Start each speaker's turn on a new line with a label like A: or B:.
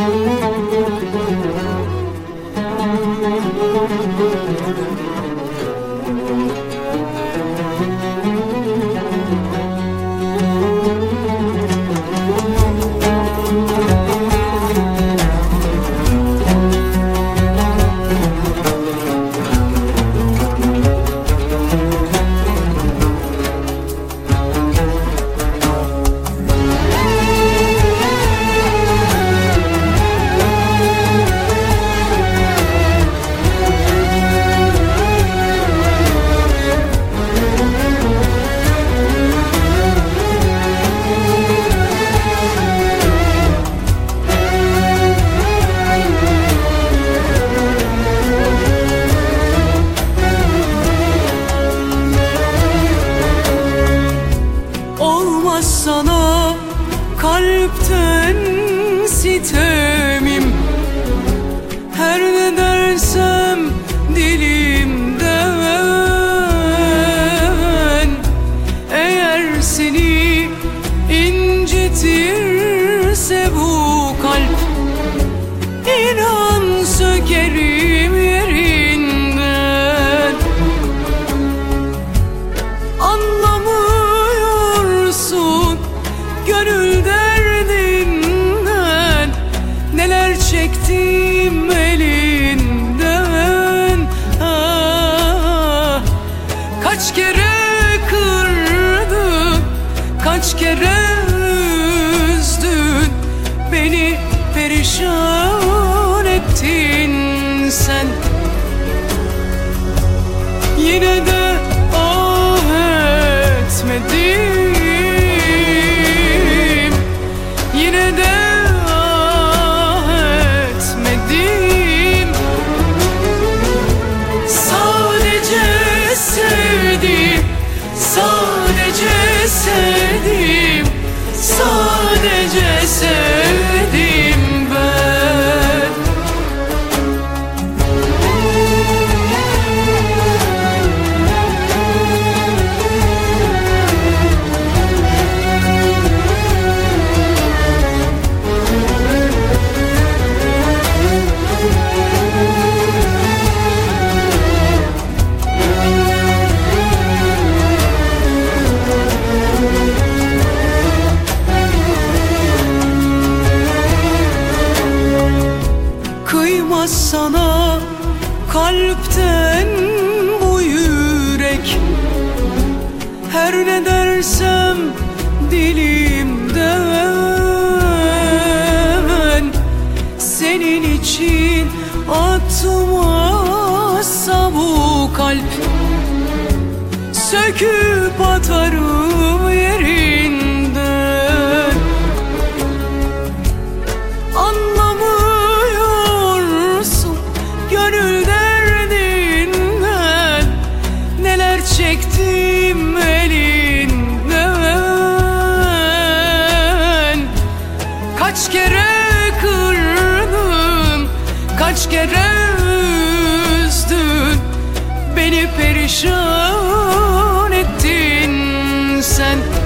A: Sana kalpten sitemim, her ne dersem dilimden. Eğer seni incitirse bu kalp, inan sökerim yerinden. Anlamıyorsun gönül derdinden, neler çektim elinden. Kaç kere kırdın, kaç kere üzdün, beni perişan ettin sen. Yine de ah etmedim, yine de ah etmedim. Sadece sevdim, sadece sevdim, sadece sevdim ben. Kıymaz sana kalpten bu yürek, her ne dersem dilimden. Senin için atmazsa bu kalp, söküp atarım yerinden. Anlamıyorsun gönül derdinden, neler çektim elinden. Kaç kere kırdın, kaç kere üzdün, beni perişan ettin sen.